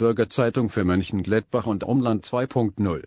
Bürgerzeitung für Mönchengladbach und Umland 2.0.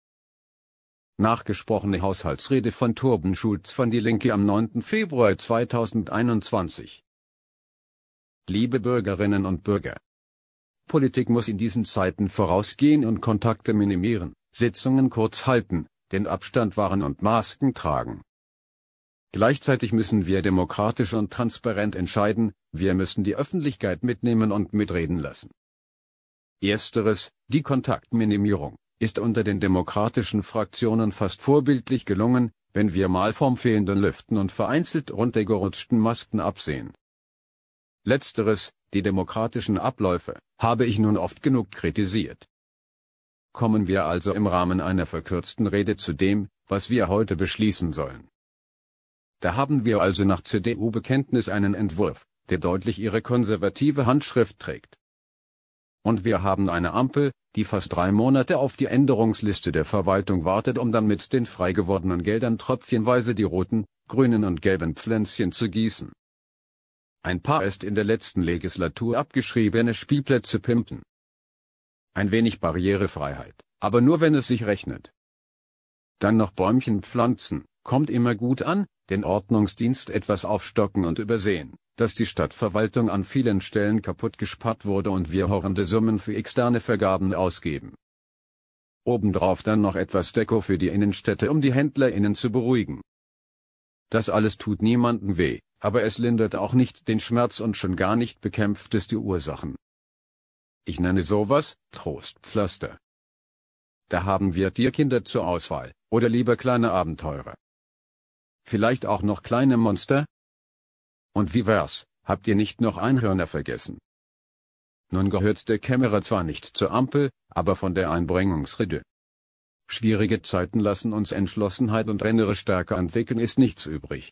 Nachgesprochene Haushaltsrede von Torben Schulz von Die Linke am 9. Februar 2021. Liebe Bürgerinnen und Bürger. Politik muss in diesen Zeiten vorausgehen und Kontakte minimieren, Sitzungen kurz halten, den Abstand wahren und Masken tragen. Gleichzeitig müssen wir demokratisch und transparent entscheiden, wir müssen die Öffentlichkeit mitnehmen und mitreden lassen. Ersteres, die Kontaktminimierung, ist unter den demokratischen Fraktionen fast vorbildlich gelungen, wenn wir mal vom fehlenden Lüften und vereinzelt runtergerutschten Masken absehen. Letzteres, die demokratischen Abläufe, habe ich nun oft genug kritisiert. Kommen wir also im Rahmen einer verkürzten Rede zu dem, was wir heute beschließen sollen. Da haben wir also nach CDU-Bekenntnis einen Entwurf, der deutlich ihre konservative Handschrift trägt. Und wir haben eine Ampel, die fast 3 Monate auf die Änderungsliste der Verwaltung wartet, um dann mit den frei gewordenen Geldern tröpfchenweise die roten, grünen und gelben Pflänzchen zu gießen. Ein paar erst in der letzten Legislatur abgeschriebene Spielplätze pimpen. Ein wenig Barrierefreiheit, aber nur wenn es sich rechnet. Dann noch Bäumchen pflanzen, kommt immer gut an, den Ordnungsdienst etwas aufstocken und übersehen, dass die Stadtverwaltung an vielen Stellen kaputt gespart wurde und wir horrende Summen für externe Vergaben ausgeben. Obendrauf dann noch etwas Deko für die Innenstädte, um die HändlerInnen zu beruhigen. Das alles tut niemandem weh, aber es lindert auch nicht den Schmerz und schon gar nicht bekämpft es die Ursachen. Ich nenne sowas Trostpflaster. Da haben wir Tierkinder zur Auswahl, oder lieber kleine Abenteurer. Vielleicht auch noch kleine Monster? Und wie wär's, habt ihr nicht noch Einhörner vergessen? Nun gehört der Kämmerer zwar nicht zur Ampel, aber von der Einbringungsrede. Schwierige Zeiten lassen uns Entschlossenheit und innere Stärke entwickeln, ist nichts übrig.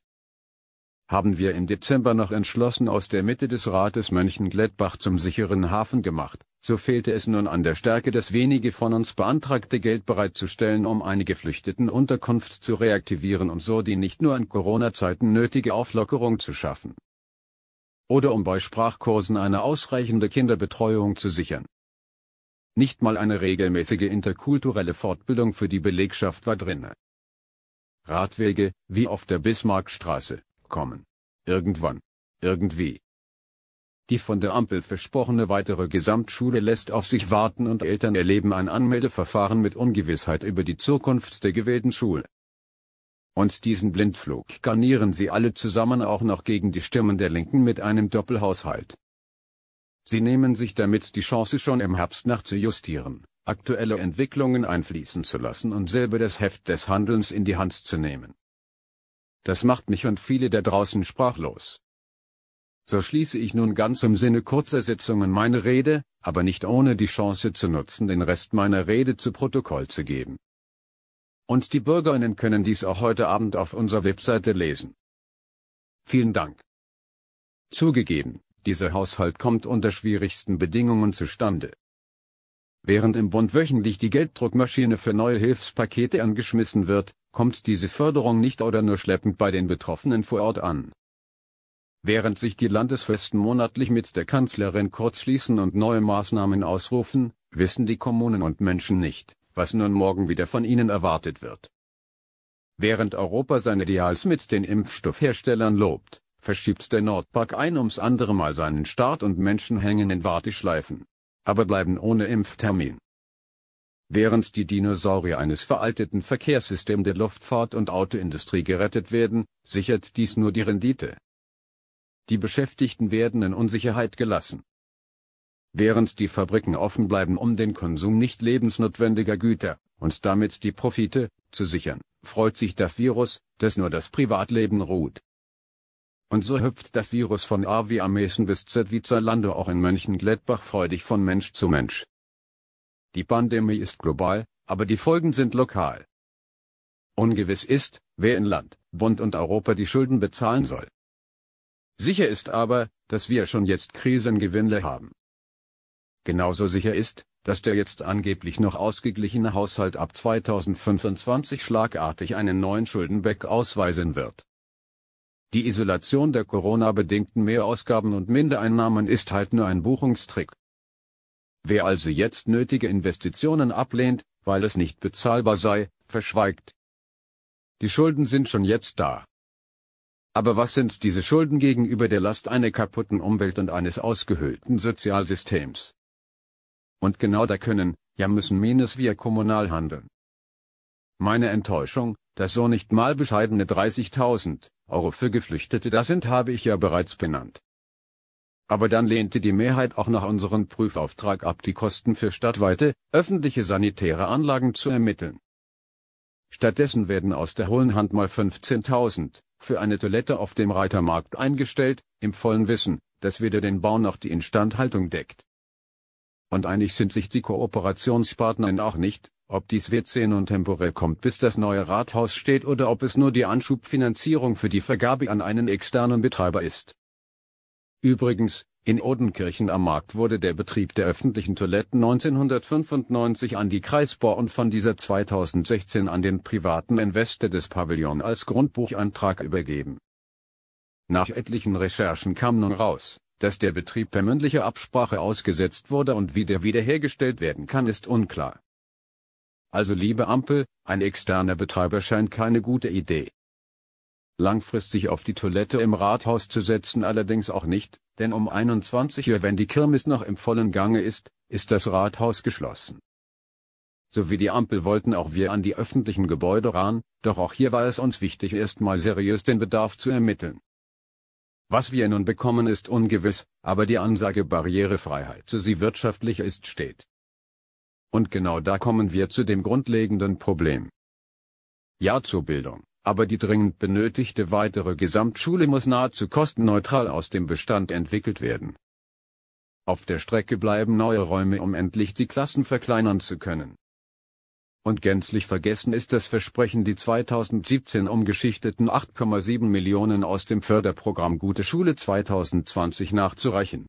Haben wir im Dezember noch entschlossen aus der Mitte des Rates Mönchengladbach zum sicheren Hafen gemacht, so fehlte es nun an der Stärke, das wenige von uns beantragte Geld bereitzustellen, um eine Geflüchtetenunterkunft zu reaktivieren und so die nicht nur in Corona-Zeiten nötige Auflockerung zu schaffen. Oder um bei Sprachkursen eine ausreichende Kinderbetreuung zu sichern. Nicht mal eine regelmäßige interkulturelle Fortbildung für die Belegschaft war drinne. Radwege, wie auf der Bismarckstraße, kommen. Irgendwann. Irgendwie. Die von der Ampel versprochene weitere Gesamtschule lässt auf sich warten und Eltern erleben ein Anmeldeverfahren mit Ungewissheit über die Zukunft der gewählten Schule. Und diesen Blindflug garnieren sie alle zusammen auch noch gegen die Stimmen der Linken mit einem Doppelhaushalt. Sie nehmen sich damit die Chance, schon im Herbst nachzujustieren, aktuelle Entwicklungen einfließen zu lassen und selber das Heft des Handelns in die Hand zu nehmen. Das macht mich und viele da draußen sprachlos. So schließe ich nun ganz im Sinne kurzer Sitzungen meine Rede, aber nicht ohne die Chance zu nutzen, den Rest meiner Rede zu Protokoll zu geben. Und die BürgerInnen können dies auch heute Abend auf unserer Webseite lesen. Vielen Dank. Zugegeben, dieser Haushalt kommt unter schwierigsten Bedingungen zustande. Während im Bund wöchentlich die Gelddruckmaschine für neue Hilfspakete angeschmissen wird, kommt diese Förderung nicht oder nur schleppend bei den Betroffenen vor Ort an. Während sich die Landesfürsten monatlich mit der Kanzlerin kurzschließen und neue Maßnahmen ausrufen, wissen die Kommunen und Menschen nicht, was nun morgen wieder von ihnen erwartet wird. Während Europa seine Deals mit den Impfstoffherstellern lobt, verschiebt der Nordpark ein ums andere Mal seinen Start und Menschen hängen in Warteschleifen, aber bleiben ohne Impftermin. Während die Dinosaurier eines veralteten Verkehrssystems der Luftfahrt- und Autoindustrie gerettet werden, sichert dies nur die Rendite. Die Beschäftigten werden in Unsicherheit gelassen. Während die Fabriken offen bleiben, um den Konsum nicht lebensnotwendiger Güter, und damit die Profite, zu sichern, freut sich das Virus, das nur das Privatleben ruht. Und so hüpft das Virus von A wie Ameisen bis Z wie Zalando auch in Mönchengladbach freudig von Mensch zu Mensch. Die Pandemie ist global, aber die Folgen sind lokal. Ungewiss ist, wer in Land, Bund und Europa die Schulden bezahlen soll. Sicher ist aber, dass wir schon jetzt Krisengewinne haben. Genauso sicher ist, dass der jetzt angeblich noch ausgeglichene Haushalt ab 2025 schlagartig einen neuen Schuldenberg ausweisen wird. Die Isolation der Corona-bedingten Mehrausgaben und Mindereinnahmen ist halt nur ein Buchungstrick. Wer also jetzt nötige Investitionen ablehnt, weil es nicht bezahlbar sei, verschweigt. Die Schulden sind schon jetzt da. Aber was sind diese Schulden gegenüber der Last einer kaputten Umwelt und eines ausgehöhlten Sozialsystems? Und genau da können, ja müssen wir kommunal handeln. Meine Enttäuschung, dass so nicht mal bescheidene 30.000 Euro für Geflüchtete da sind, habe ich ja bereits benannt. Aber dann lehnte die Mehrheit auch nach unserem Prüfauftrag ab, die Kosten für stadtweite, öffentliche sanitäre Anlagen zu ermitteln. Stattdessen werden aus der hohlen Hand mal 15.000 für eine Toilette auf dem Reitermarkt eingestellt, im vollen Wissen, dass weder den Bau noch die Instandhaltung deckt. Und einig sind sich die Kooperationspartner auch nicht, ob dies WC nun temporär kommt, bis das neue Rathaus steht, oder ob es nur die Anschubfinanzierung für die Vergabe an einen externen Betreiber ist. Übrigens, in Odenkirchen am Markt wurde der Betrieb der öffentlichen Toiletten 1995 an die Kreisbau und von dieser 2016 an den privaten Investor des Pavillon als Grundbucheintrag übergeben. Nach etlichen Recherchen kam nun raus, dass der Betrieb per mündlicher Absprache ausgesetzt wurde und wie der wiederhergestellt werden kann, ist unklar. Also liebe Ampel, ein externer Betreiber scheint keine gute Idee. Langfristig auf die Toilette im Rathaus zu setzen allerdings auch nicht, denn um 21 Uhr, wenn die Kirmes noch im vollen Gange ist das Rathaus geschlossen. So wie die Ampel wollten auch wir an die öffentlichen Gebäude ran, doch auch hier war es uns wichtig, erstmal seriös den Bedarf zu ermitteln. Was wir nun bekommen, ist ungewiss, aber die Ansage Barrierefreiheit, so sie wirtschaftlicher ist, steht. Und genau da kommen wir zu dem grundlegenden Problem. Ja zur Bildung, aber die dringend benötigte weitere Gesamtschule muss nahezu kostenneutral aus dem Bestand entwickelt werden. Auf der Strecke bleiben neue Räume, um endlich die Klassen verkleinern zu können. Und gänzlich vergessen ist das Versprechen, die 2017 umgeschichteten 8,7 Millionen aus dem Förderprogramm Gute Schule 2020 nachzureichen.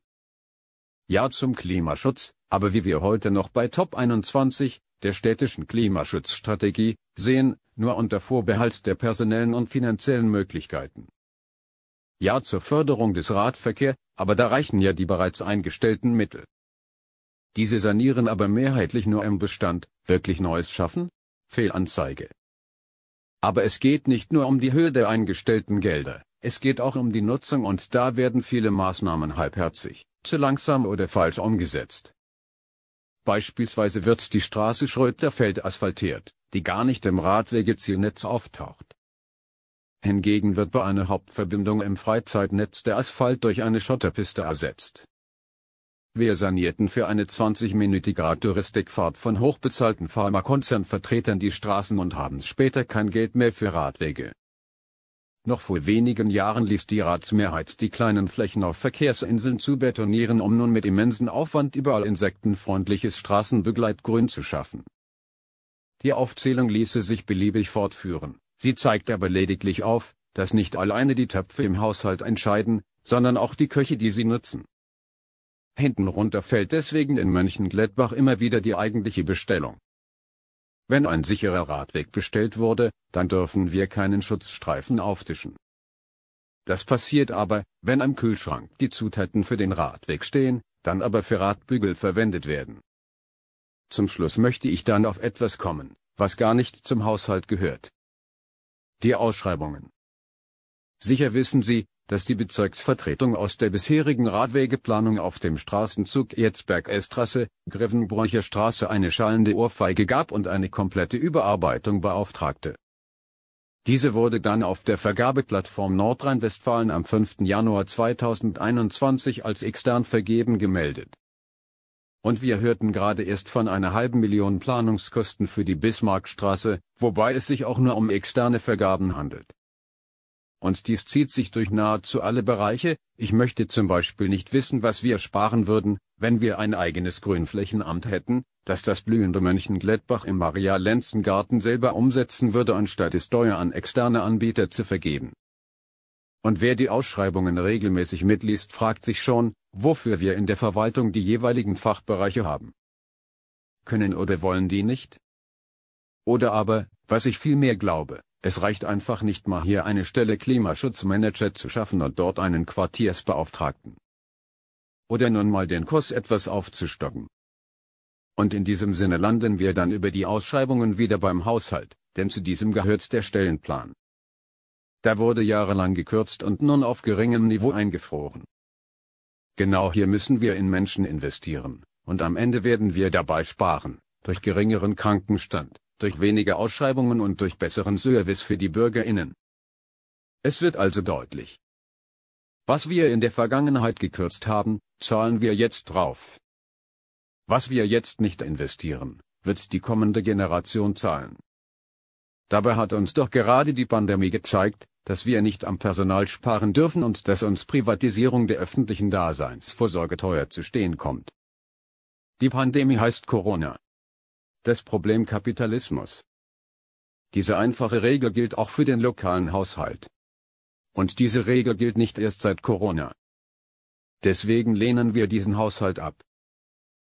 Ja zum Klimaschutz, aber wie wir heute noch bei Top 21, der städtischen Klimaschutzstrategie, sehen, nur unter Vorbehalt der personellen und finanziellen Möglichkeiten. Ja zur Förderung des Radverkehrs, aber da reichen ja die bereits eingestellten Mittel. Diese sanieren aber mehrheitlich nur im Bestand, wirklich Neues schaffen? Fehlanzeige. Aber es geht nicht nur um die Höhe der eingestellten Gelder, es geht auch um die Nutzung, und da werden viele Maßnahmen halbherzig, zu langsam oder falsch umgesetzt. Beispielsweise wird die Straße Schröterfeld asphaltiert, die gar nicht im Radwegezielnetz auftaucht. Hingegen wird bei einer Hauptverbindung im Freizeitnetz der Asphalt durch eine Schotterpiste ersetzt. Wir sanierten für eine 20-minütige Radtouristikfahrt von hochbezahlten Pharmakonzernvertretern die Straßen und haben später kein Geld mehr für Radwege. Noch vor wenigen Jahren ließ die Ratsmehrheit die kleinen Flächen auf Verkehrsinseln zu betonieren, um nun mit immensem Aufwand überall insektenfreundliches Straßenbegleitgrün zu schaffen. Die Aufzählung ließe sich beliebig fortführen, sie zeigt aber lediglich auf, dass nicht alleine die Töpfe im Haushalt entscheiden, sondern auch die Köche, die sie nutzen. Hinten runter fällt deswegen in Mönchengladbach immer wieder die eigentliche Bestellung. Wenn ein sicherer Radweg bestellt wurde, dann dürfen wir keinen Schutzstreifen auftischen. Das passiert aber, wenn am Kühlschrank die Zutaten für den Radweg stehen, dann aber für Radbügel verwendet werden. Zum Schluss möchte ich dann auf etwas kommen, was gar nicht zum Haushalt gehört. Die Ausschreibungen. Sicher wissen Sie, dass die Bezirksvertretung aus der bisherigen Radwegeplanung auf dem Straßenzug Erzberg-Estraße, Grevenbroicher Straße eine schallende Ohrfeige gab und eine komplette Überarbeitung beauftragte. Diese wurde dann auf der Vergabeplattform Nordrhein-Westfalen am 5. Januar 2021 als extern vergeben gemeldet. Und wir hörten gerade erst von einer halben Million Planungskosten für die Bismarckstraße, wobei es sich auch nur um externe Vergaben handelt. Und dies zieht sich durch nahezu alle Bereiche. Ich möchte zum Beispiel nicht wissen, was wir sparen würden, wenn wir ein eigenes Grünflächenamt hätten, das das blühende Mönchengladbach im Maria-Lenzen-Garten selber umsetzen würde, anstatt es teuer an externe Anbieter zu vergeben. Und wer die Ausschreibungen regelmäßig mitliest, fragt sich schon, wofür wir in der Verwaltung die jeweiligen Fachbereiche haben. Können oder wollen die nicht? Oder aber, was ich vielmehr glaube, es reicht einfach nicht mal, hier eine Stelle Klimaschutzmanager zu schaffen und dort einen Quartiersbeauftragten. Oder nun mal den Kurs etwas aufzustocken. Und in diesem Sinne landen wir dann über die Ausschreibungen wieder beim Haushalt, denn zu diesem gehört der Stellenplan. Da wurde jahrelang gekürzt und nun auf geringem Niveau eingefroren. Genau hier müssen wir in Menschen investieren, und am Ende werden wir dabei sparen, durch geringeren Krankenstand, durch weniger Ausschreibungen und durch besseren Service für die BürgerInnen. Es wird also deutlich: Was wir in der Vergangenheit gekürzt haben, zahlen wir jetzt drauf. Was wir jetzt nicht investieren, wird die kommende Generation zahlen. Dabei hat uns doch gerade die Pandemie gezeigt, dass wir nicht am Personal sparen dürfen und dass uns Privatisierung der öffentlichen Daseinsvorsorge teuer zu stehen kommt. Die Pandemie heißt Corona. Das Problem Kapitalismus. Diese einfache Regel gilt auch für den lokalen Haushalt. Und diese Regel gilt nicht erst seit Corona. Deswegen lehnen wir diesen Haushalt ab.